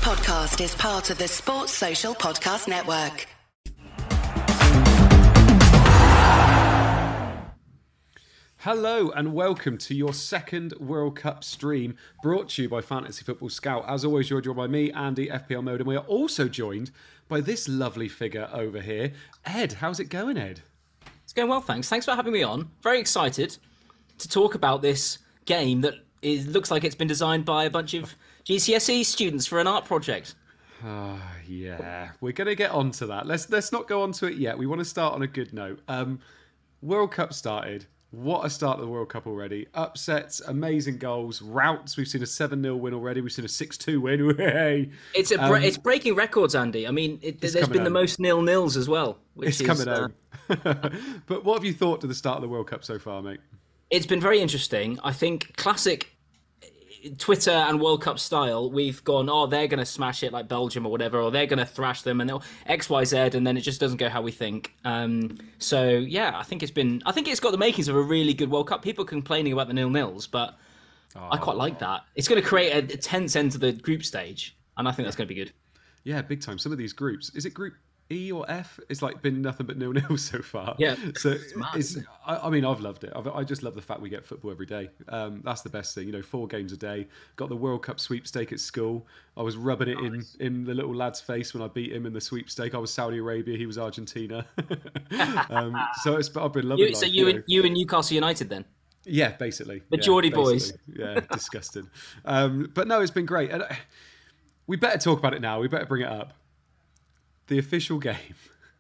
podcast is part of the Sports Social Podcast Network. Hello and welcome to your second World Cup stream, brought to you by Fantasy Football Scout. As always, you're joined by me, Andy, FPL Mode, and we are also joined by this lovely figure over here. Ed, how's it going, Ed? It's going well, thanks. Thanks for having me on. Very excited to talk about this game that looks like it's been designed by a bunch of GCSE students for an art project. Yeah, we're going to get onto that. Let's not go onto it yet. We want to start on a good note. World Cup started. What a start to the World Cup already. Upsets, amazing goals, routs. We've seen a 7-0 win already. We've seen a 6-2 win. Hey. It's breaking records, Andy. I mean, there's been the most nil-nils as well. It's coming home. But what have you thought to the start of the World Cup so far, mate? It's been very interesting. I think classic Twitter and World Cup style, we've gone, they're going to smash it like Belgium or whatever, or they're going to thrash them, and they'll X, Y, Z, and then it just doesn't go how we think. So yeah, I think it's got the makings of a really good World Cup. People complaining about the nil-nils, but I quite like that. It's going to create a tense end to the group stage, and I think that's going to be good. Yeah, big time. Some of these groups, is it Group E or F? It's like been nothing but 0-0 so far. Yeah, so I mean, I've loved it. I just love the fact we get football every day. That's the best thing. 4 games a day. Got the World Cup sweepstake at school. I was rubbing it in the little lad's face when I beat him in the sweepstake. I was Saudi Arabia. He was Argentina. So I've been loving it. So you and Newcastle United then? Yeah, basically. The Geordie boys. Yeah, disgusting. But no, it's been great. And we better talk about it now. We better bring it up. The official game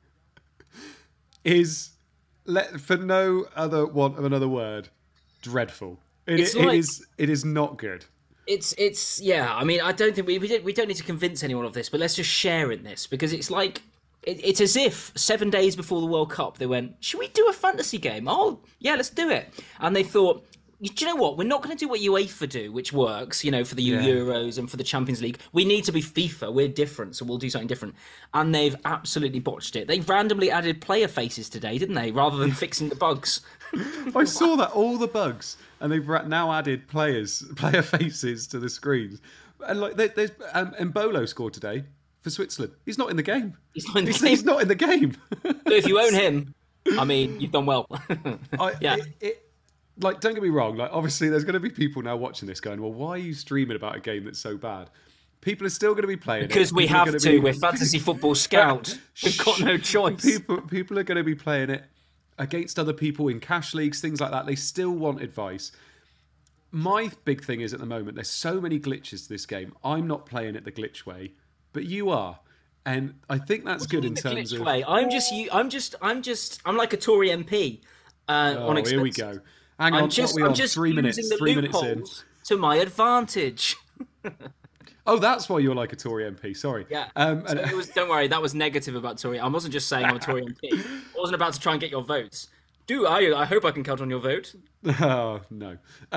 is, for no other want of another word, dreadful. It is not good. It's yeah. I mean, I don't think we don't need to convince anyone of this, but let's just share in this, because it's like it's as if 7 days before the World Cup they went, should we do a fantasy game? Oh yeah, let's do it. And they thought, do you know what? We're not going to do what UEFA do, which works, for the Euros and for the Champions League. We need to be FIFA. We're different, so we'll do something different. And they've absolutely botched it. They randomly added player faces today, didn't they? Rather than fixing the bugs. I saw that, all the bugs, and they've now added player faces to the screens. And there's Mbolo scored today for Switzerland. He's not in the game. He's not in the game. So if you own him, I mean, you've done well. Yeah. Don't get me wrong, obviously there's going to be people now watching this going, well, why are you streaming about a game that's so bad? People are still going to be playing because it. We have to. We're Fantasy Football Scout. We've got no choice. People are going to be playing it against other people in cash leagues, things like that. They still want advice. My big thing is at the moment, there's so many glitches to this game. I'm not playing it the glitch way, but you are. And I think that's good in terms of... Way? I'm like a Tory MP. Here we go. Hang on, I'm just 3 minutes. Using the 3 minutes in to my advantage. Oh, that's why you're like a Tory MP. Sorry. Yeah. Don't worry, that was negative about Tory. I wasn't just saying I'm a Tory MP. I wasn't about to try and get your votes. I hope I can count on your vote. Oh, no.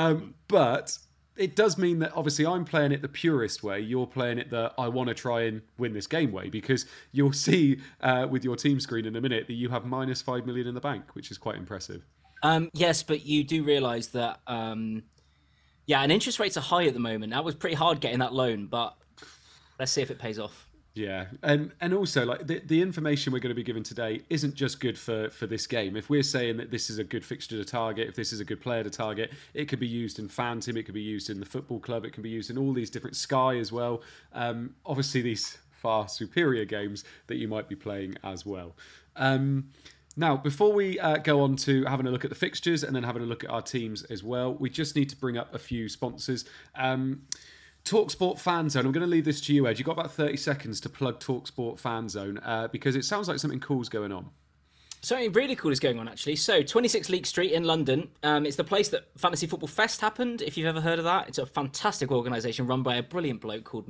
But it does mean that obviously I'm playing it the purist way. You're playing it the I want to try and win this game way, because you'll see with your team screen in a minute that you have minus 5 million in the bank, which is quite impressive. Yes, but you do realise that, and interest rates are high at the moment. That was pretty hard getting that loan, but let's see if it pays off. Yeah, and also the information we're going to be given today isn't just good for this game. If we're saying that this is a good fixture to target, if this is a good player to target, it could be used in Phantom, it could be used in the football club, it can be used in all these different Sky as well. Obviously, these far superior games that you might be playing as well. Now, before we go on to having a look at the fixtures and then having a look at our teams as well, we just need to bring up a few sponsors. TalkSport Fan Zone. I'm going to leave this to you, Ed. You've got about 30 seconds to plug TalkSport Fan Zone because it sounds like something cool's going on. Something really cool is going on, actually. So, 26 Leek Street in London. It's the place that Fantasy Football Fest happened, if you've ever heard of that. It's a fantastic organisation run by a brilliant bloke called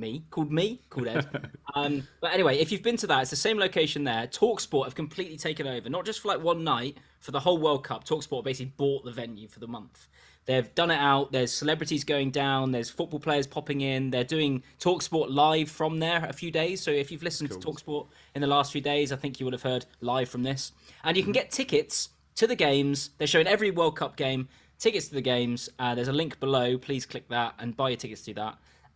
Ed. But anyway, if you've been to that, it's the same location there. TalkSport have completely taken over, not just for one night, for the whole World Cup. TalkSport basically bought the venue for the month. They've done it out. There's celebrities going down. There's football players popping in. They're doing TalkSport live from there a few days. So if you've listened to TalkSport in the last few days, I think you would have heard live from this. And you can get tickets to the games. They're showing every World Cup game, tickets to the games. There's a link below. Please click that and buy your tickets to that.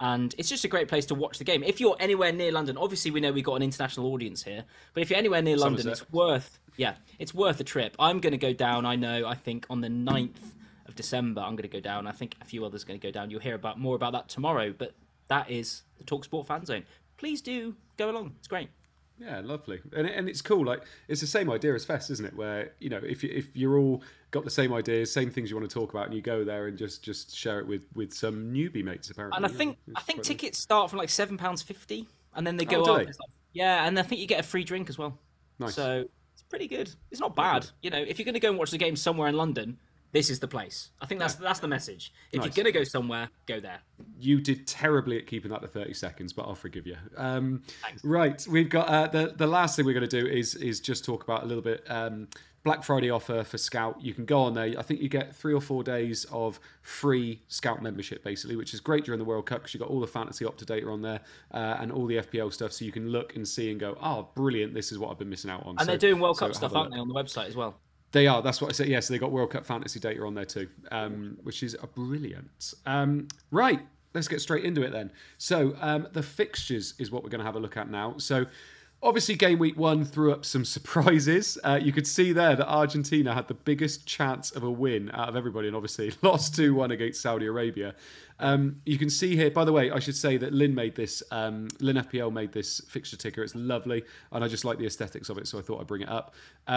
And it's just a great place to watch the game. If you're anywhere near London, obviously we know we've got an international audience here, but if you're anywhere near London, it's worth a trip. I'm going to go down, I think on the 9th of December, I'm going to go down. I think a few others are going to go down. You'll hear more about that tomorrow, but that is the TalkSport Fan Zone. Please do go along. It's great. Yeah, lovely, and it's cool. Like, it's the same idea as Fest, isn't it? Where, you know, if you're all got the same ideas, same things you want to talk about, and you go there and just share it with some newbie mates, apparently. And I think tickets start from like £7.50, and then they go up. Yeah, and I think you get a free drink as well. Nice. So it's pretty good. It's not bad. You know, if you're going to go and watch the game somewhere in London, this is the place. I think that's the message. If you're going to go somewhere, go there. You did terribly at keeping that to 30 seconds, but I'll forgive you. Right, we've got the last thing we're going to do is just talk about a little bit Black Friday offer for Scout. You can go on there. I think you get 3 or 4 days of free Scout membership, basically, which is great during the World Cup because you've got all the fantasy up to date on there and all the FPL stuff, so you can look and see and go, oh, brilliant, this is what I've been missing out on. And they're doing World Cup stuff, aren't they, on the website as well? They are. That's what I said. Yes, they got World Cup fantasy data on there too, which is brilliant. Right, let's get straight into it then. So the fixtures is what we're going to have a look at now. So obviously game week 1 threw up some surprises. You could see there that Argentina had the biggest chance of a win out of everybody and obviously lost 2-1 against Saudi Arabia. You can see here, by the way, I should say that Lynn made this, Lynn FPL made this fixture ticker. It's lovely and I just like the aesthetics of it, so I thought I'd bring it up.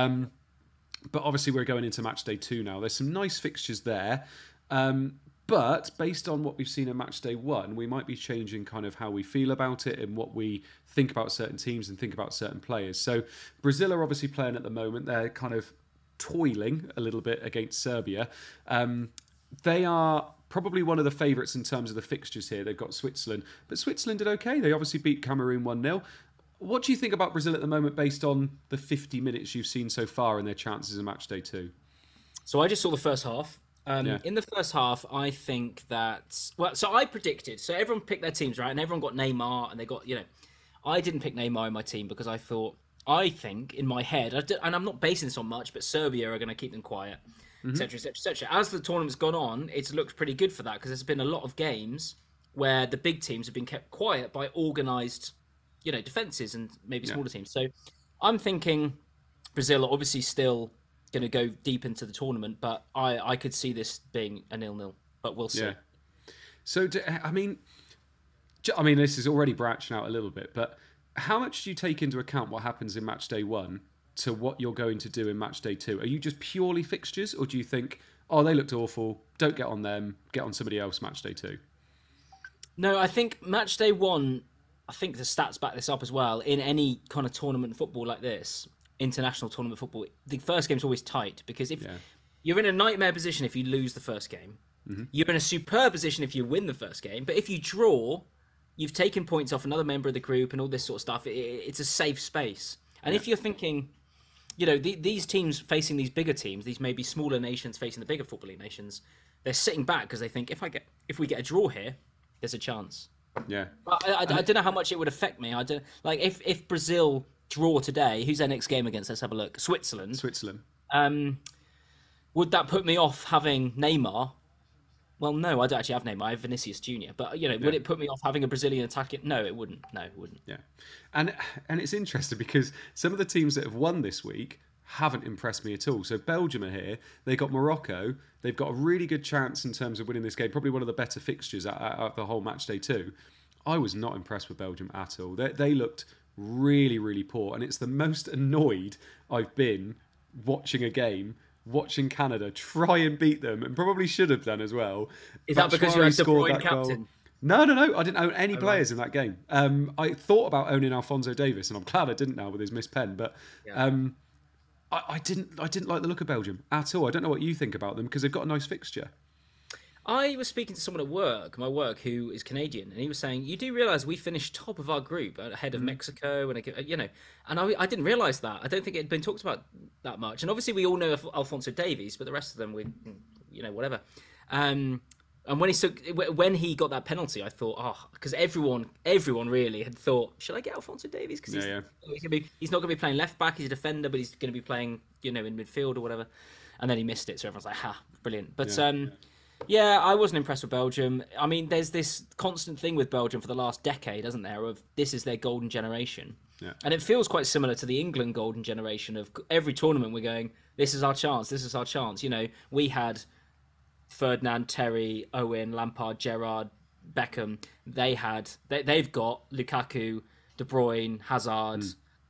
But obviously we're going into match day 2 now. There's some nice fixtures there. But based on what we've seen in match day 1, we might be changing kind of how we feel about it and what we think about certain teams and think about certain players. So Brazil are obviously playing at the moment. They're kind of toiling a little bit against Serbia. They are probably one of the favourites in terms of the fixtures here. They've got Switzerland. But Switzerland did okay. They obviously beat Cameroon 1-0. What do you think about Brazil at the moment based on the 50 minutes you've seen so far and their chances in match day 2? So I just saw the first half. In the first half, I think that... Well, so I predicted. So everyone picked their teams, right? And everyone got Neymar and they got, you know... I didn't pick Neymar in my team because I think in my head, and I'm not basing this on much, but Serbia are going to keep them quiet, etc., etc., etc. As the tournament's gone on, it's looked pretty good for that because there's been a lot of games where the big teams have been kept quiet by organised... you know, defences and maybe smaller teams. So I'm thinking Brazil are obviously still going to go deep into the tournament, but I could see this being a 0-0, but we'll see. Yeah. So, I mean, this is already branching out a little bit, but how much do you take into account what happens in match day 1 to what you're going to do in match day 2? Are you just purely fixtures, or do you think, oh, they looked awful, don't get on them, get on somebody else match day 2? No, I think match day 1... I think the stats back this up as well. In any kind of tournament football like this, international tournament football, the first game's always tight because if you're in a nightmare position if you lose the first game, you're in a superb position if you win the first game. But if you draw, you've taken points off another member of the group and all this sort of stuff. It's a safe space. And if you're thinking, you know, these teams facing these bigger teams, these maybe smaller nations facing the bigger footballing nations, they're sitting back because they think if we get a draw here, there's a chance. Yeah, I don't know how much it would affect me. I don't like if Brazil draw today. Who's their next game against? Let's have a look. Switzerland. Would that put me off having Neymar? Well, no, I don't actually have Neymar. I have Vinicius Junior. But you know, would it put me off having a Brazilian attacker? No, it wouldn't. No, it wouldn't. Yeah, and it's interesting because some of the teams that have won this week haven't impressed me at all. So Belgium are here. They got Morocco. They've got a really good chance in terms of winning this game. Probably one of the better fixtures out of the whole match day 2. I was not impressed with Belgium at all. They looked really, really poor. And it's the most annoyed I've been watching a game, watching Canada try and beat them, and probably should have done as well. Is that because you're a De Bruyne captain? No. I didn't own any players in that game. I thought about owning Alphonso Davies, and I'm glad I didn't now with his missed pen. But I didn't like the look of Belgium at all. I don't know what you think about them because they've got a nice fixture. I was speaking to someone at my work, who is Canadian, and he was saying, "You do realise we finished top of our group ahead of Mexico, and you know." And I didn't realise that. I don't think it had been talked about that much. And obviously, we all know Alphonso Davies, but the rest of them, whatever. And when he got that penalty, I thought, because everyone really had thought, should I get Alphonso Davies? Because he's not going to be playing left back. He's a defender, but he's going to be playing, in midfield or whatever. And then he missed it, so everyone's like, brilliant. But Yeah, I wasn't impressed with Belgium. I mean, there's this constant thing with Belgium for the last decade, isn't there, of this is their golden generation. Yeah. And it feels quite similar to the England golden generation of every tournament we're going, this is our chance, this is our chance. You know, we had Ferdinand, Terry, Owen, Lampard, Gerrard, Beckham. They've got Lukaku, De Bruyne, Hazard,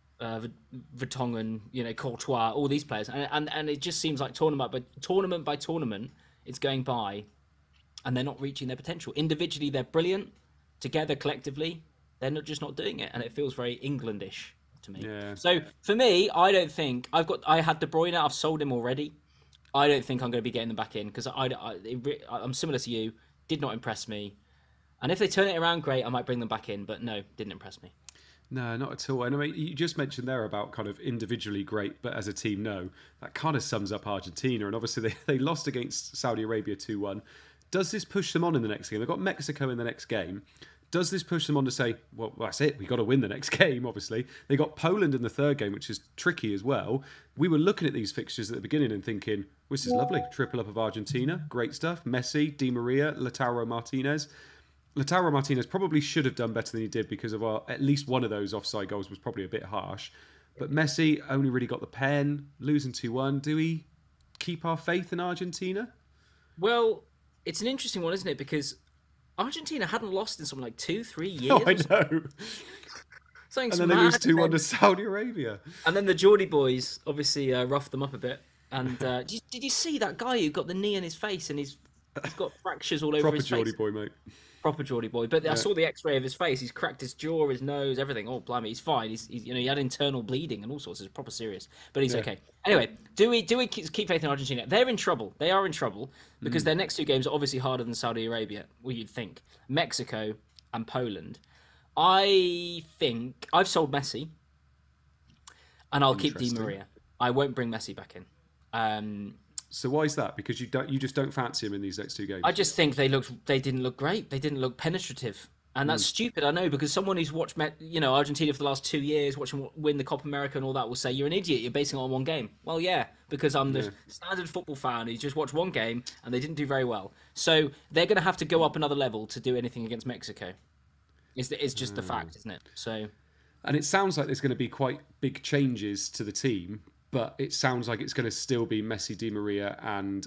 Vertonghen, Courtois, all these players. And it just seems like tournament by tournament, it's going by, and they're not reaching their potential. Individually, they're brilliant. Together, collectively, they're not doing it, and it feels very Englandish to me. Yeah. So for me, I don't think I had De Bruyne. I've sold him already. I don't think I'm going to be getting them back in because I'm similar to you. Did not impress me, and if they turn it around, great. I might bring them back in, but no, didn't impress me. No, not at all. And I mean, you just mentioned there about kind of individually great, but as a team, no. That kind of sums up Argentina. And obviously, they lost against Saudi Arabia 2-1. Does this push them on in the next game? They've got Mexico in the next game. Does this push them on to say, well, that's it. We've got to win the next game, obviously. They got Poland in the third game, which is tricky as well. We were looking at these fixtures at the beginning and thinking, this is lovely. Triple up of Argentina. Great stuff. Messi, Di Maria, Lautaro Martinez. Lautaro Martinez probably should have done better than he did because of at least one of those offside goals was probably a bit harsh. But Messi only really got the pen, losing 2-1. Do we keep our faith in Argentina? Well, it's an interesting one, isn't it? Because Argentina hadn't lost in something like 2-3 years. Oh, I know. And then they lose 2-1 to Saudi Arabia. And then the Geordie boys obviously roughed them up a bit. And did you see that guy who got the knee in his face and he's got fractures all over his face? Proper Geordie boy, mate. Proper Geordie boy, but I saw the X-ray of his face. He's cracked his jaw, his nose, everything. Oh, blimey, he's fine. He's he had internal bleeding and all sorts. It's proper serious, but he's okay. Anyway, do we keep faith in Argentina? They're in trouble. They are in trouble because their next two games are obviously harder than Saudi Arabia. Well, you'd think Mexico and Poland. I think I've sold Messi, and I'll keep Di Maria. I won't bring Messi back in. So why is that? Because you just don't fancy him in these next two games. I just think they didn't look great. They didn't look penetrative, and that's stupid. I know because someone who's watched Argentina for the last 2 years, watching them win the Copa America and all that, will say you're an idiot. You're basing it on one game. Well, yeah, because I'm the standard football fan who's just watched one game and they didn't do very well. So they're going to have to go up another level to do anything against Mexico. It's just the fact, isn't it? So, and it sounds like there's going to be quite big changes to the team. But it sounds like it's going to still be Messi, Di Maria, and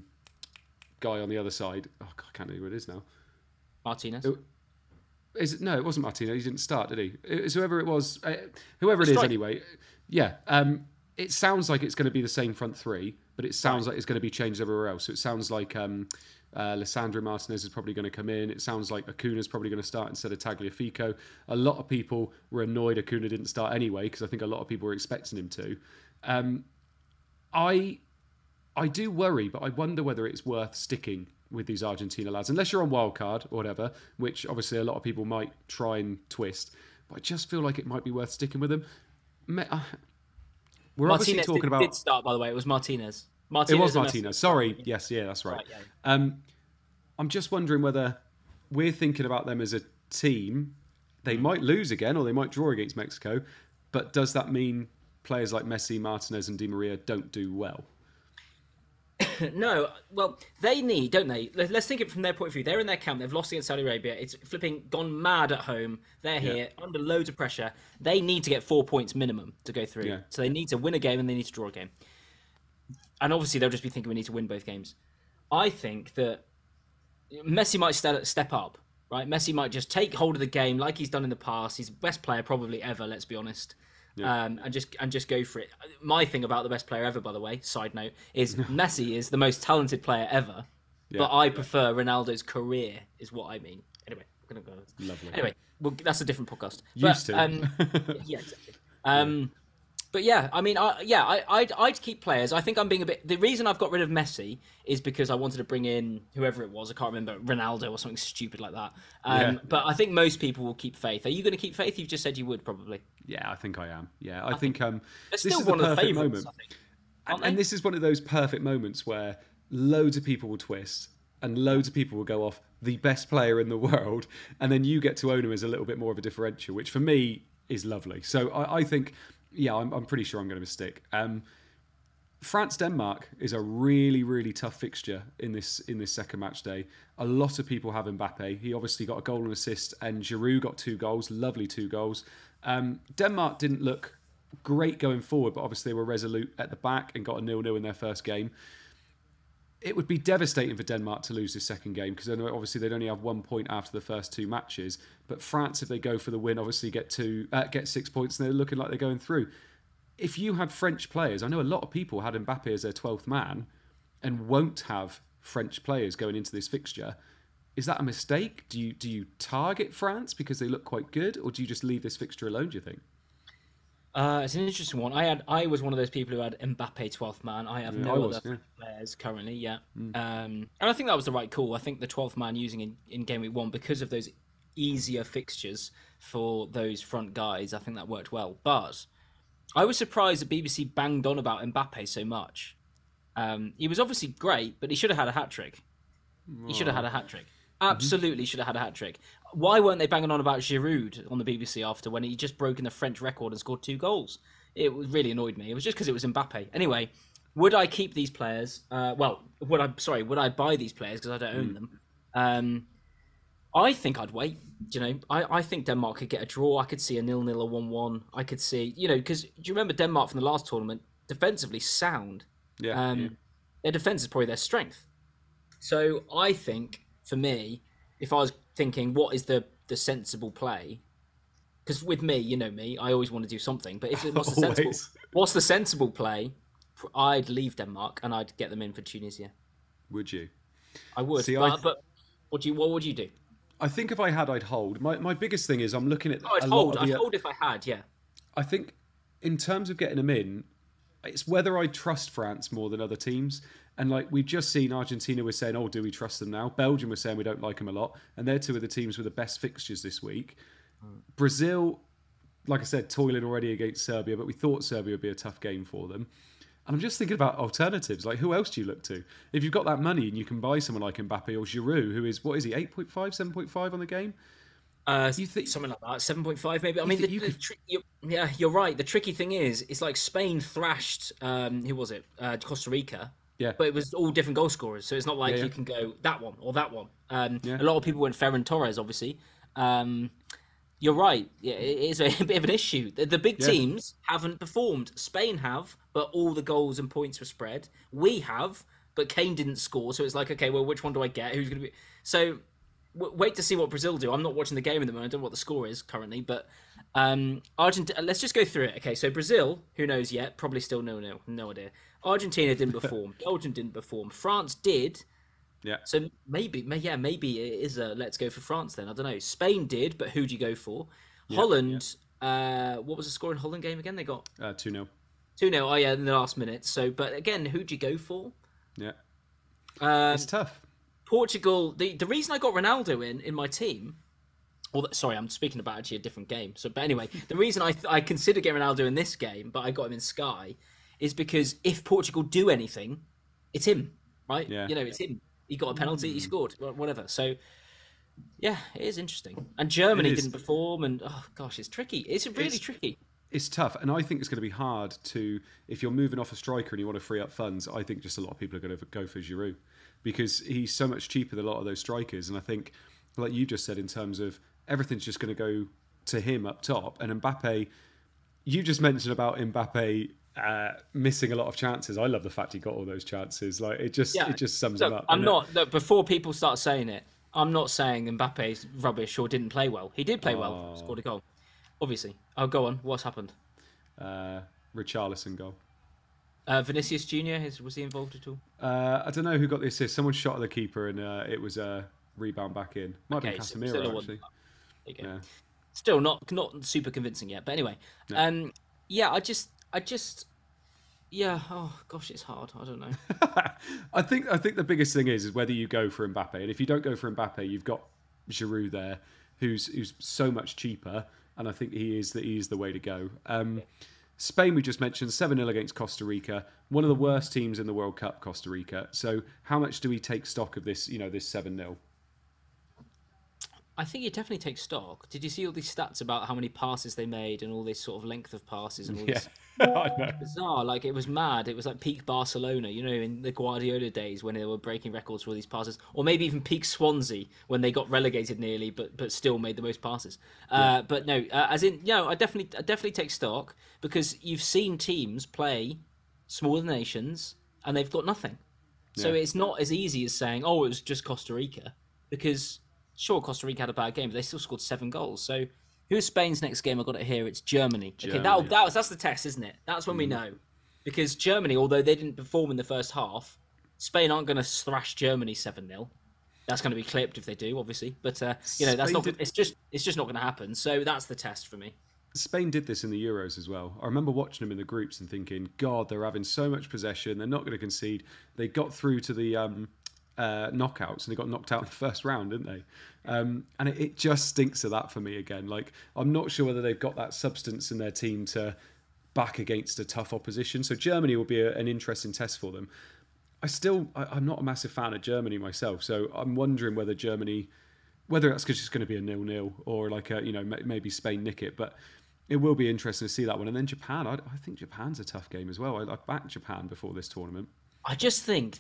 guy on the other side. Oh, God, I can't know who it is now. Martinez. No, it wasn't Martinez. He didn't start, did he? It was whoever it was. Whoever it is, anyway. Yeah. It sounds like it's going to be the same front three, but it sounds like it's going to be changed everywhere else. So it sounds like Lisandro Martinez is probably going to come in. It sounds like Acuna's probably going to start instead of Tagliafico. A lot of people were annoyed Acuna didn't start anyway because I think a lot of people were expecting him to. I do worry, but I wonder whether it's worth sticking with these Argentina lads, unless you're on wildcard or whatever, which obviously a lot of people might try and twist. But I just feel like it might be worth sticking with them. We're obviously talking about. Did start, by the way. It was Martinez. It was Martinez. Sorry. Yes. Yeah. That's right. Yeah. I'm just wondering whether we're thinking about them as a team. They might lose again, or they might draw against Mexico. But does that mean players like Messi, Martinez and Di Maria don't do well? No, well, they need, don't they? Let's think it from their point of view. They're in their camp. They've lost against Saudi Arabia. It's flipping gone mad at home. They're here under loads of pressure. They need to get 4 points minimum to go through. Yeah. So they need to win a game and they need to draw a game. And obviously they'll just be thinking we need to win both games. I think that Messi might step up, right? Messi might just take hold of the game like he's done in the past. He's the best player probably ever, let's be honest. Yeah. And just go for it. My thing about the best player ever, by the way, side note, is Messi is the most talented player ever, but I prefer Ronaldo's career, is what I mean. Anyway, I'm gonna go. Lovely. Anyway, well, that's a different podcast. Used to. Yeah, exactly. But yeah, I mean, I'd keep players. I think I'm being a bit. The reason I've got rid of Messi is because I wanted to bring in whoever it was. I can't remember, Ronaldo or something stupid like that. But I think most people will keep faith. Are you going to keep faith? You've just said you would probably. Yeah, I think I am. Yeah, I think this is one the of the perfect favourites, moment. And this is one of those perfect moments where loads of people will twist and loads of people will go off the best player in the world, and then you get to own him as a little bit more of a differential, which for me is lovely. So I think. Yeah, I'm pretty sure I'm going to stick. France-Denmark is a really, really tough fixture in this second match day. A lot of people have Mbappe. He obviously got a goal and assist, and Giroud got 2 goals, lovely 2 goals. Denmark didn't look great going forward, but obviously they were resolute at the back and got a 0-0 in their first game. It would be devastating for Denmark to lose this second game because obviously they'd only have 1 point after the first 2 matches. But France, if they go for the win, obviously get 6 points, and they're looking like they're going through. If you had French players, I know a lot of people had Mbappe as their 12th man and won't have French players going into this fixture. Is that a mistake? Do you target France because they look quite good, or do you just leave this fixture alone, do you think? It's an interesting one. I was one of those people who had Mbappe 12th man. I have no other players currently, and I think that was the right call. I think the 12th man using in game week 1 because of those easier fixtures for those front guys, I think that worked well. But I was surprised that BBC banged on about Mbappe so much. He was obviously great, but he should have had a hat-trick. He should have had a hat-trick. Absolutely should have had a hat-trick. Why weren't they banging on about Giroud on the BBC after when he just broken the French record and scored 2 goals? It really annoyed me. It was just because it was Mbappe. Anyway, would I keep these players? Would I buy these players because I don't own them? I think I'd wait. I think Denmark could get a draw. I could see a 0-0 or 1-1. I could see, because do you remember Denmark from the last tournament? Defensively sound. Yeah. Their defense is probably their strength. So I think, for me, if I was thinking, what is the sensible play? Because with me, you know me, I always want to do something. But what's the sensible play? I'd leave Denmark and I'd get them in for Tunisia. Would you? I would. But what would you do? I think if I had, I'd hold. My biggest thing is I'm looking at. I'd hold if I had. Yeah. I think in terms of getting them in, it's whether I trust France more than other teams. And we've just seen Argentina was saying, oh, do we trust them now? Belgium was saying we don't like them a lot. And they're 2 of the teams with the best fixtures this week. Brazil, like I said, toiling already against Serbia, but we thought Serbia would be a tough game for them. And I'm just thinking about alternatives. Who else do you look to? If you've got that money and you can buy someone like Mbappe or Giroud, who is, what is he, 8.5, 7.5 on the game? Something like that, 7.5 maybe. I mean, you're right. The tricky thing is, it's like Spain thrashed, who was it? Costa Rica. Yeah. But it was all different goal scorers, so it's not like you can go that one or that one. A lot of people went Ferran Torres, obviously. You're right. Yeah, it is a bit of an issue. The big teams haven't performed. Spain have, but all the goals and points were spread. We have, but Kane didn't score, so it's like, okay, well, which one do I get? Who's going to be... So wait to see what Brazil do. I'm not watching the game at the moment. I don't know what the score is currently, but Argentina. Let's just go through it. Okay, so Brazil, who knows yet? Probably still 0-0. No idea. Argentina didn't perform. Belgium didn't perform. France did. Yeah. So maybe it is a let's go for France then. I don't know. Spain did, but who do you go for? Yeah, Holland. Yeah. What was the score in Holland game again? They got 2-0. 2-0. Oh yeah, in the last minute. So, but again, who do you go for? Yeah. It's tough. Portugal. The reason I got Ronaldo in my team. Sorry, I'm speaking about actually a different game. So, but anyway, the reason I considered getting Ronaldo in this game, but I got him in Sky, is because if Portugal do anything, it's him, right? Yeah. It's him. He got a penalty, he scored, whatever. So, yeah, it is interesting. And Germany didn't perform, and oh gosh, it's tricky. It's really tricky. It's tough, and I think it's going to be hard to, if you're moving off a striker and you want to free up funds, I think just a lot of people are going to go for Giroud because he's so much cheaper than a lot of those strikers. And I think, like you just said, in terms of everything's just going to go to him up top. And Mbappe, you just mentioned about Mbappe missing a lot of chances. I love the fact he got all those chances. It just sums him up. Before people start saying it, I'm not saying Mbappe's rubbish or didn't play well. He did play well, scored a goal. Obviously. Oh, go on. What's happened? Richarlison goal. Vinicius Junior, was he involved at all? I don't know who got the assist. Someone shot at the keeper and it was a rebound back in. Might have been Casemiro, actually. There you go. Still not super convincing yet, but anyway. No. Oh gosh, it's hard. I don't know. I think the biggest thing is whether you go for Mbappe, and if you don't go for Mbappe, you've got Giroud there, who's so much cheaper, and I think he is the way to go. Spain, we just mentioned 7-0 against Costa Rica, one of the worst teams in the World Cup, Costa Rica. So how much do we take stock of this? This 7-0? I think you definitely take stock. Did you see all these stats about how many passes they made and all this sort of length of passes and all Yeah, this I know. bizarre? Like it was mad. It was like peak Barcelona, in the Guardiola days when they were breaking records for all these passes, or maybe even peak Swansea when they got relegated nearly, but still made the most passes. But no, as in, I definitely take stock because you've seen teams play smaller nations and they've got nothing. So Yeah. it's not as easy as saying, "Oh, it was just Costa Rica," because sure, Costa Rica had a bad game, but they still scored 7 goals. So who's Spain's next game? I've got it here. It's Germany. Okay, Germany. that's the test, isn't it? That's when we know. Because Germany, although they didn't perform in the first half, Spain aren't going to thrash Germany 7-0. That's going to be clipped if they do, obviously. But that's not. It's just not going to happen. So that's the test for me. Spain did this in the Euros as well. I remember watching them in the groups and thinking, God, they're having so much possession. They're not going to concede. They got through to the knockouts and they got knocked out in the first round, didn't they? And it just stinks of that for me again. Like, I'm not sure whether they've got that substance in their team to back against a tough opposition. So Germany will be an interesting test for them. I'm not a massive fan of Germany myself. So I'm wondering whether that's just going to be a 0-0 or maybe Spain nick it. But it will be interesting to see that one. And then Japan, I think Japan's a tough game as well. I backed Japan before this tournament. I just think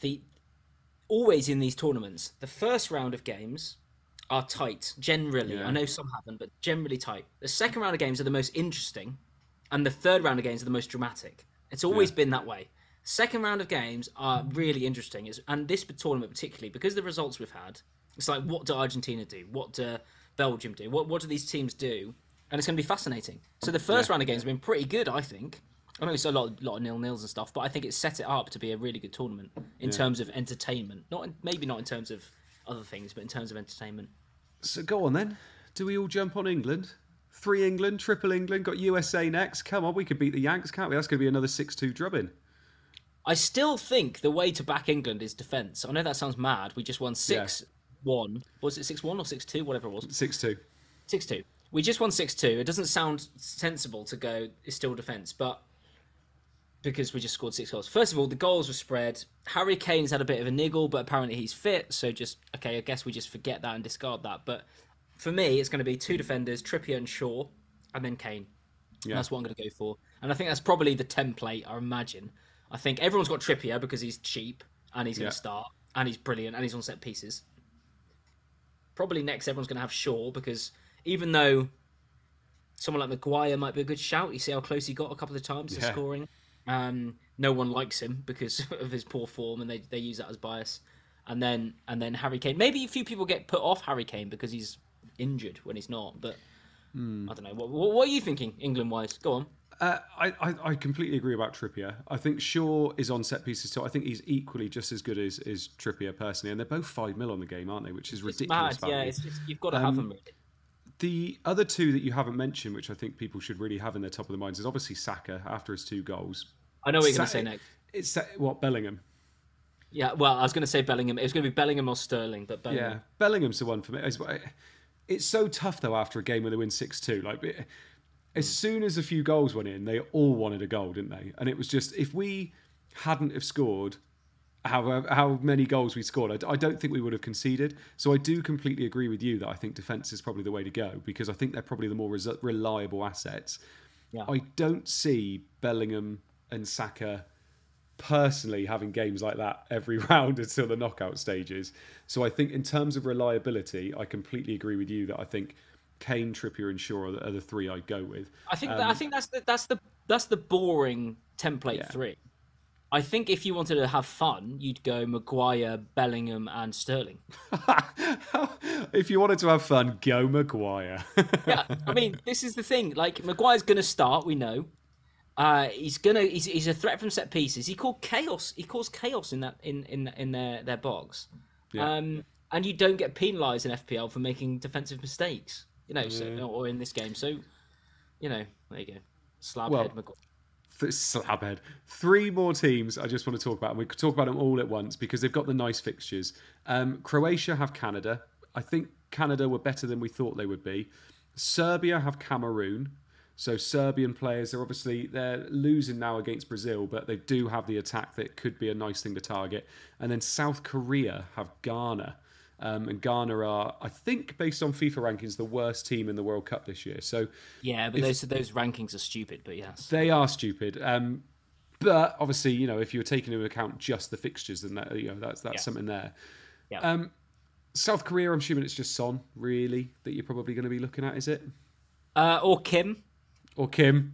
always in these tournaments, the first round of games are tight, generally. Yeah. I know some haven't, but generally tight. The second round of games are the most interesting, and the third round of games are the most dramatic. It's always been that way. Second round of games are really interesting, and this tournament particularly, because of the results we've had, it's like, what do Argentina do? What do Belgium do? What do these teams do? And it's going to be fascinating. So the first round of games have been pretty good, I think. I know it's a lot of 0-0s and stuff, but I think it's set it up to be a really good tournament in terms of entertainment. Maybe not in terms of other things, but in terms of entertainment. So go on then. Do we all jump on England? 3 England, triple England, got USA next. Come on, we could beat the Yanks, can't we? That's going to be another 6-2 drubbing. I still think the way to back England is defence. I know that sounds mad. We just won 6-1. Was it 6-1 or 6-2? Whatever it was. 6-2. 6-2. We just won 6-2. It doesn't sound sensible to go, it's still defence, but because we just scored 6 goals. First of all, the goals were spread. Harry Kane's had a bit of a niggle, but apparently he's fit, so I guess we just forget that and discard that. But for me, it's going to be 2 defenders, Trippier and Shaw, and then Kane. Yeah. That's what I'm going to go for. And I think that's probably the template, I imagine. I think everyone's got Trippier because he's cheap, and he's going to start, and he's brilliant, and he's on set pieces. Probably next, everyone's going to have Shaw, because even though someone like Maguire might be a good shout, you see how close he got a couple of times to scoring. No one likes him because of his poor form, and they use that as bias. And then Harry Kane. Maybe a few people get put off Harry Kane because he's injured when he's not. But I don't know. What are you thinking, England-wise? Go on. I completely agree about Trippier. I think Shaw is on set pieces too. I think he's equally just as good as Trippier personally, and they're both 5 mil on the game, aren't they? Which is ridiculous. It's mad. Yeah, it's just, you've got to have them really. The other 2 that you haven't mentioned, which I think people should really have in their top of their minds, is obviously Saka after his 2 goals. I know what you're going to say next. It's Bellingham. Yeah, well, I was going to say Bellingham. It was going to be Bellingham or Sterling, but Bellingham. Yeah, Bellingham's the one for me. It's so tough though after a game where they win 6-2. Like, as soon as a few goals went in, they all wanted a goal, didn't they? And it was just, if we hadn't have scored how many goals we scored, I don't think we would have conceded. So I do completely agree with you that I think defence is probably the way to go, because I think they're probably the more reliable assets. Yeah. I don't see Bellingham and Saka personally having games like that every round until the knockout stages. So I think in terms of reliability, I completely agree with you that I think Kane, Trippier, and Shaw are the 3 I'd go with. I think that's the boring template 3. I think if you wanted to have fun, you'd go Maguire, Bellingham, and Sterling. If you wanted to have fun, go Maguire. Yeah, I mean, this is the thing. Like, Maguire's going to start, we know. He's a threat from set pieces. He caused chaos in their box. Yeah. And you don't get penalised in FPL for making defensive mistakes. Or in this game. So, there you go. Slabhead Maguire. Slabhead. 3 more teams I just want to talk about, and we could talk about them all at once because they've got the nice fixtures. Croatia have Canada. I think Canada were better than we thought they would be. Serbia have Cameroon. So Serbian players, they're losing now against Brazil, but they do have the attack that could be a nice thing to target. And then South Korea have Ghana. And Ghana are, I think, based on FIFA rankings, the worst team in the World Cup this year. So yeah, but those rankings are stupid. But yes, they are stupid. But obviously, if you're taking into account just the fixtures, then that's something there. Yeah. South Korea, I'm assuming it's just Son, really, that you're probably going to be looking at, is it? Or Kim. Or Kim.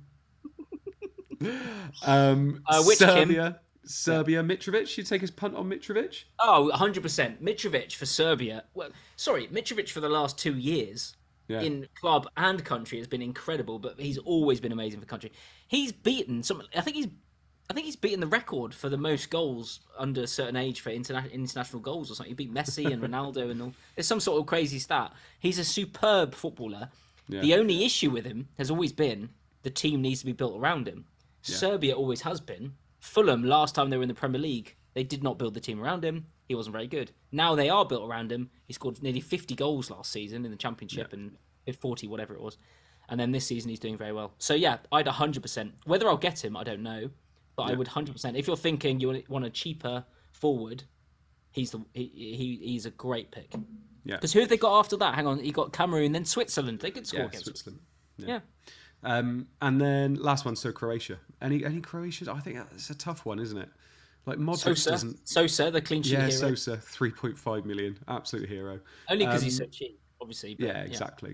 Which Serbia. Kim? Serbia, Mitrovic. You take his punt on Mitrovic? Oh, 100%. Mitrovic for Serbia. Well, sorry, Mitrovic for the last 2 years in club and country has been incredible, but he's always been amazing for country. He's beaten some. I think he's beaten the record for the most goals under a certain age for international goals or something. He beat Messi and Ronaldo and all. There's some sort of crazy stat. He's a superb footballer. Yeah. The only issue with him has always been the team needs to be built around him. Yeah. Serbia always has been. Fulham, last time they were in the Premier League, they did not build the team around him. He wasn't very good. Now they are built around him. He scored nearly 50 goals last season in the Championship and 40, whatever it was. And then this season he's doing very well. So yeah, I'd 100%. Whether I'll get him, I don't know. But I would 100%. If you're thinking you want a cheaper forward, he's a great pick. Yeah. Because who have they got after that? Hang on, you got Cameroon, then Switzerland. They could score against Switzerland. Yeah. And then last one, so Croatia. Any Croatians? I think that's a tough one, isn't it? Like Modric Sosa, the clean sheet hero. Yeah, Sosa, 3.5 million, absolute hero. Only because he's so cheap, obviously. But, yeah, exactly.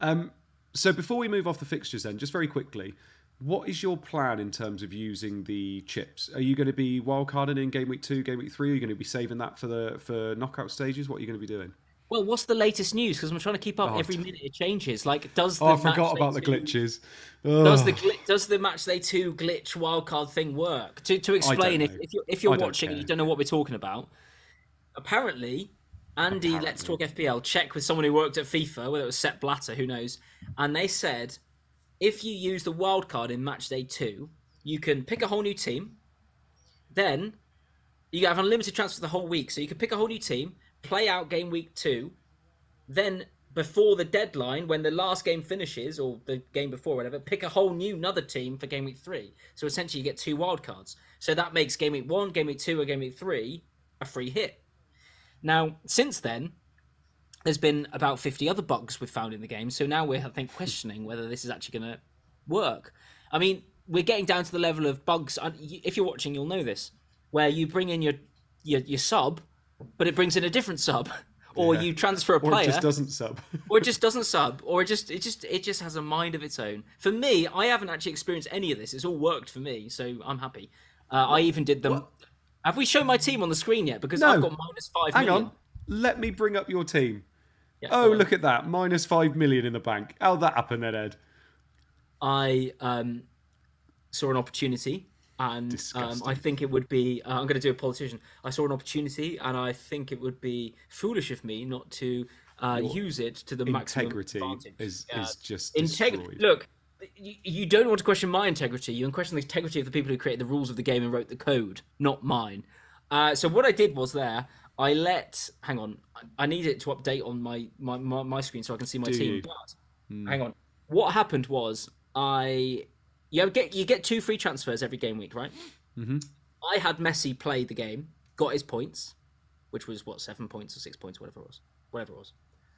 So before we move off the fixtures, then, just very quickly, what is your plan in terms of using the chips? Are you going to be wildcarding in game week 2, game week 3? Are you going to be saving that for knockout stages? What are you going to be doing? Well, what's the latest news? Because I'm trying to keep up every minute it changes. Like, does the I forgot about the glitches. Does the match day 2 glitch wildcard thing work? To explain, if you're watching and you don't know what we're talking about, apparently Andy Let's Talk FPL checked with someone who worked at FIFA, whether it was Sepp Blatter, who knows, and they said if you use the wildcard in match day 2, you can pick a whole new team. Then you have unlimited transfers the whole week, so you can pick a whole new team. Play out game week 2, then before the deadline, when the last game finishes, or the game before, whatever, pick a whole new another team for game week 3. So essentially you get 2 wildcards. So that makes game week 1, game week 2, or game week 3 a free hit. Now, since then, there's been about 50 other bugs we've found in the game. So now we're, I think, questioning whether this is actually going to work. I mean, we're getting down to the level of bugs. If you're watching, you'll know this, where you bring in your sub, but it brings in a different sub, or you transfer a player, or it just doesn't sub, or it just has a mind of its own. For me, I haven't actually experienced any of this. It's all worked for me, so I'm happy. I even did them. What? Have we shown my team on the screen yet? Because I've got -5 million. Hang on, let me bring up your team. Yeah, look at that, -5 million in the bank. How'd that happen then, Ed? I saw an opportunity. And I think it would be... I'm going to do a politician. I saw an opportunity, and I think it would be foolish of me not to use it to the maximum advantage. Is just destroyed. Look, you don't want to question my integrity. You question the integrity of the people who created the rules of the game and wrote the code, not mine. So what I did was I let... Hang on. I need it to update on my screen so I can see my team. But, hang on. What happened was You get 2 free transfers every game week, right? Mm-hmm. I had Messi play the game, got his points, which was 7 points or 6 points, whatever it was.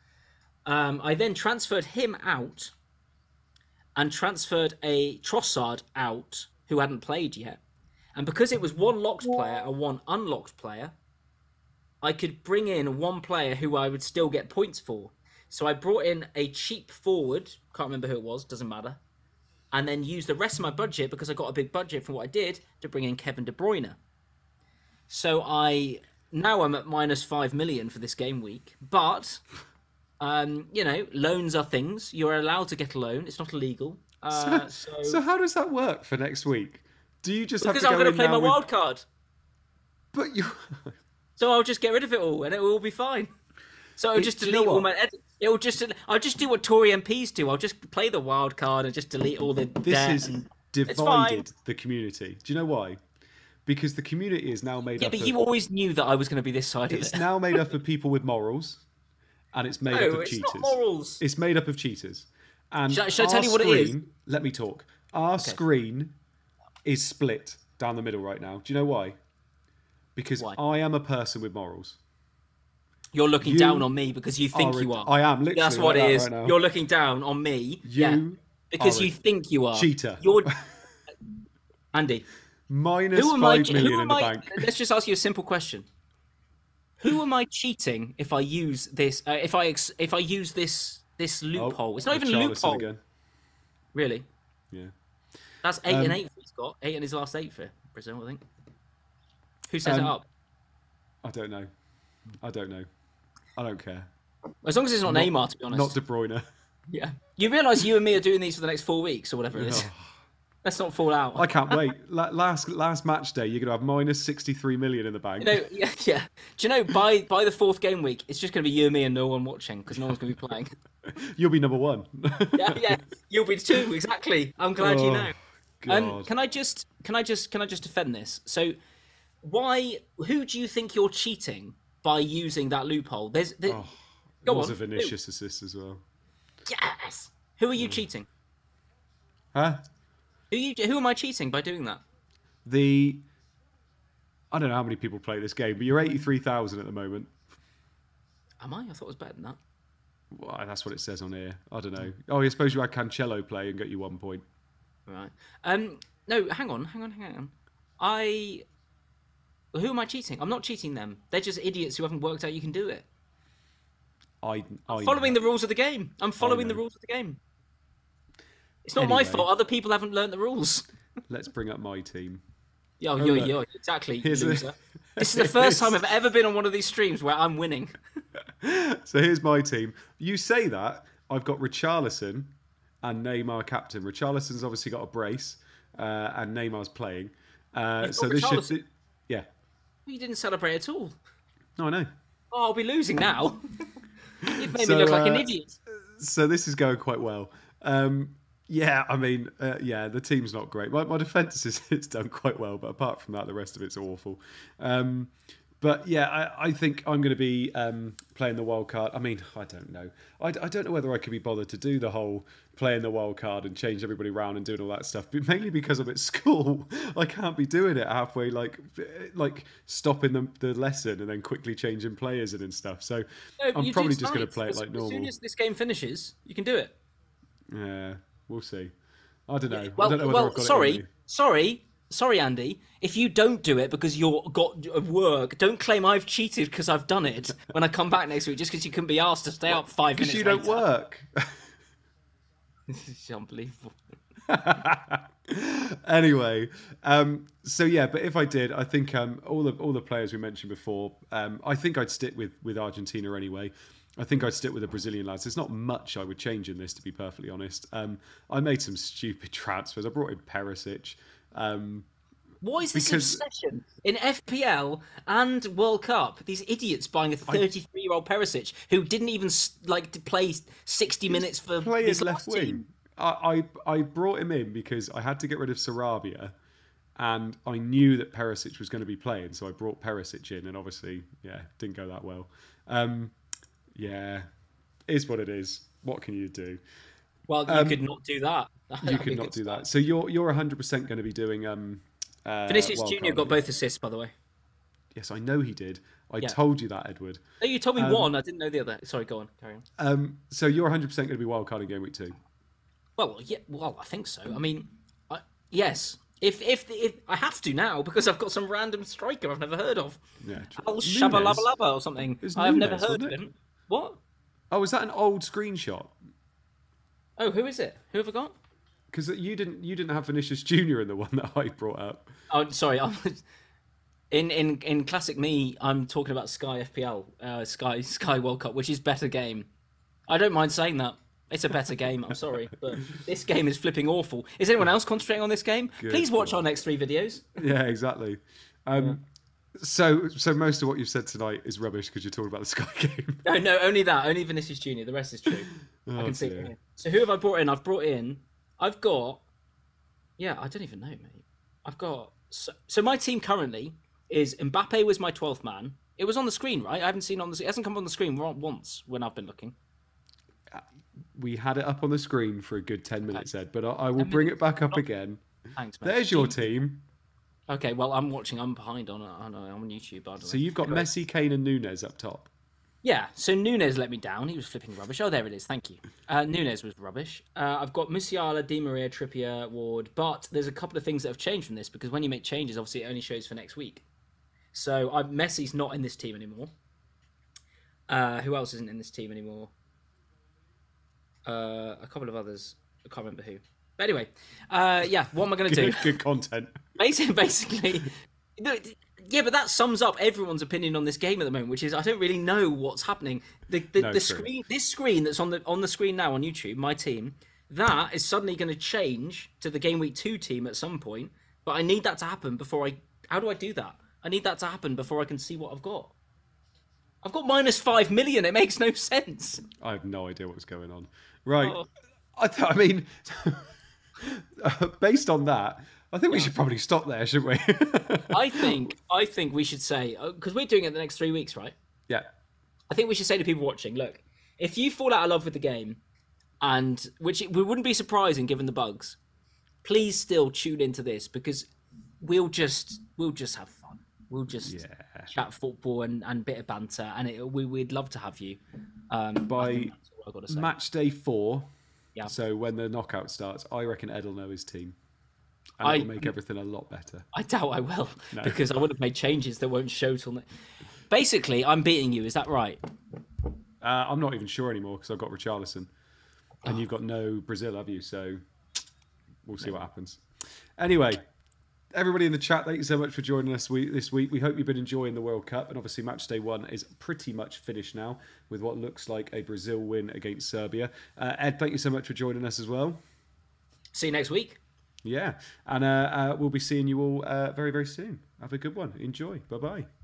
I then transferred him out and transferred a Trossard out who hadn't played yet. And because it was 1 locked player and 1 unlocked player, I could bring in 1 player who I would still get points for. So I brought in a cheap forward, can't remember who it was, doesn't matter, and then use the rest of my budget, because I got a big budget from what I did, to bring in Kevin De Bruyne. So now I'm at -5 million for this game week. But, loans are things. You're allowed to get a loan. It's not illegal. So how does that work for next week? Do you just have to go in now? Because I'm going to play my wild card. But you... So I'll just get rid of it all, and it will all be fine. So I'll just delete all my edits. I'll just do what Tory MPs do. I'll just play the wild card and just delete all the This has divided the community. Do you know why? Because the community is now made up of... Yeah, but you always knew that I was going to be this side of it. It's now made up of people with morals, and it's made up of cheaters. It's not morals. It's made up of cheaters. And should I tell you what it is? Let me talk. Our screen is split down the middle right now. Do you know why? Because I am a person with morals. You're looking down on me because you think you are. I am literally. That's what like it is. Right now. You're looking down on me. You because are you think you are. cheater. You're Andy. Minus Who am 5 I? million Who in am the I? bank. Let's just ask you a simple question. Who am I cheating if I use this? If I use this loophole? It's not even a Richarlison loophole. Again. Really? Yeah. That's 8 and 8 he's got. 8 in his last 8 for Brazil, I think. Who set it up? I don't know. I don't care. As long as it's not Neymar, to be honest. Not De Bruyne. Yeah. You realise you and me are doing these for the next 4 weeks or whatever it is. Let's not fall out. I can't wait. Last match day, you're gonna have minus 63 million in the bank. Yeah. Do you know by the fourth game week, it's just gonna be you and me and no one watching because no one's gonna be playing. You'll be number 1. Yeah. You'll be 2 exactly. I'm glad you know. God. Can I just defend this? So, who do you think you're cheating by using that loophole? Go was on. a Vinicius assist as well. Yes. Who are you cheating? Huh? Who am I cheating by doing that? I don't know how many people play this game, but you're 83,000 at the moment. Am I? I thought it was better than that. Well, that's what it says on here. I don't know. Oh, I suppose you had Cancelo play and get you 1 point. Right. No, hang on. Who am I cheating? I'm not cheating them. They're just idiots who haven't worked out you can do it. I'm following the rules of the game. I'm following the rules of the game. It's not my fault. Other people haven't learnt the rules. Let's bring up my team. You're exactly loser. This is the first time I've ever been on one of these streams where I'm winning. So here's my team. You say that, I've got Richarlison and Neymar captain. Richarlison's obviously got a brace, and Neymar's playing. So this should... Yeah. You didn't celebrate at all. No, I know. Oh, I'll be losing now. You've made me look like an idiot. So this is going quite well. Yeah, I mean, the team's not great. My defence is done quite well, but apart from that, the rest of it's awful. But yeah, I think I'm going to be playing the wild card. I mean, I don't know. I don't know whether I could be bothered to do the whole playing the wild card and change everybody around and doing all that stuff. But mainly because I'm at school, I can't be doing it halfway, like stopping the lesson and then quickly changing players and stuff. So I'm probably just going to play it like normal. As soon as this game finishes, you can do it. Yeah, we'll see. I don't know. Well, I don't know whether I've got it in me. Sorry, Andy. If you don't do it because you're got work, don't claim I've cheated because I've done it when I come back next week just because you couldn't be asked to stay up 5 minutes later. Because you don't work. This is unbelievable. Anyway, so yeah, but if I did, I think all the players we mentioned before, I think I'd stick with Argentina anyway. I think I'd stick with the Brazilian lads. There's not much I would change in this, to be perfectly honest. I made some stupid transfers. I brought in Perisic. What is this obsession in FPL and World Cup? These idiots buying a 33-year-old Perisic who didn't even like to play 60 minutes for his left wing. I brought him in because I had to get rid of Sarabia, and I knew that Perisic was going to be playing, so I brought Perisic in, and obviously, didn't go that well. Yeah, is what it is. What can you do? Well, you could not do that. You could not do that. So you're 100% going to be doing. Vinicius Junior got both assists, by the way. Yes, I know he did. I told you that, Edward. No, you told me one. I didn't know the other. Sorry, go on. Carry on. So you're 100% going to be wildcarding game week 2. Well, yeah. Well, I think so. I mean, yes. If I have to now because I've got some random striker I've never heard of. Yeah. Al Shabalabalaba or something. I've never heard of him. What? Oh, is that an old screenshot? Oh, who is it? Who have I got? Because you didn't have Vinicius Junior in the one that I brought up. Oh, sorry. In classic me, I'm talking about Sky FPL, Sky World Cup, which is better game. I don't mind saying that. It's a better game. I'm sorry, but this game is flipping awful. Is anyone else concentrating on this game? Good. Please watch our next 3 videos. Yeah, exactly. So most of what you've said tonight is rubbish because you're talking about the Sky game. No, only that. Only Vinicius Junior. The rest is true. I can see it here. So who have I brought in? I've got. Yeah, I don't even know, mate. I've got. So my team currently is Mbappe was my 12th man. It was on the screen, right? I haven't seen it hasn't come on the screen once when I've been looking. We had it up on the screen for a good 10 minutes, Ed, but I will bring it back up again. Thanks, mate. There's your team. Okay, well, I'm behind on YouTube. So you've got Messi, Kane and Nunez up top. Yeah, so Nunes let me down. He was flipping rubbish. Oh, there it is. Thank you. Nunes was rubbish. I've got Musiala, Di Maria, Trippier, Ward, but there's a couple of things that have changed from this because when you make changes, obviously it only shows for next week. So Messi's not in this team anymore. Who else isn't in this team anymore? A couple of others. I can't remember who. But anyway, yeah, what am I going to do? Good content. Basically, yeah, but that sums up everyone's opinion on this game at the moment, which is I don't really know what's happening. The screen, this screen that's on the screen now on YouTube, my team, that is suddenly going to change to the Game Week 2 team at some point. But I need that to happen before I. How do I do that? I need that to happen before I can see what I've got. I've got minus 5 million. It makes no sense. I have no idea what's going on. Right. Oh. I mean, based on that, I think we should probably stop there, shouldn't we? I think we should say, because we're doing it the next 3 weeks, right? Yeah. I think we should say to people watching, look, if you fall out of love with the game, and which we wouldn't be surprising given the bugs, please still tune into this because we'll just have fun. We'll just chat football and a bit of banter, and we'd love to have you. By match day 4, yeah. So when the knockout starts, I reckon Ed will know his team. And it'll make everything a lot better. I doubt I will, because I would have made changes that won't show till... Basically, I'm beating you, is that right? I'm not even sure anymore, because I've got Richarlison. And you've got no Brazil, have you? So we'll see what happens. Anyway, everybody in the chat, thank you so much for joining us this week. We hope you've been enjoying the World Cup. And obviously, match day 1 is pretty much finished now with what looks like a Brazil win against Serbia. Ed, thank you so much for joining us as well. See you next week. Yeah, and we'll be seeing you all very, very soon. Have a good one. Enjoy. Bye-bye.